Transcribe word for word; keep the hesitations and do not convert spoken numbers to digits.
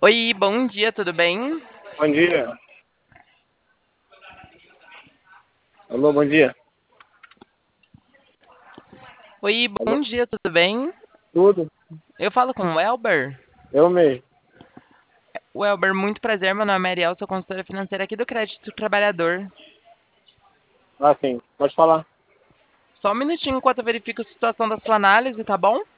Oi, bom dia, tudo bem? Bom dia. Alô, bom dia. Oi, Alô, bom dia, tudo bem? tudo? Eu falo com o Elber. Eu mesmo. O Elber, muito prazer, meu nome é Ariel, sou consultora financeira aqui do Crédito Trabalhador. Ah, sim. Pode falar. Só um minutinho enquanto eu verifico a situação da sua análise, tá bom?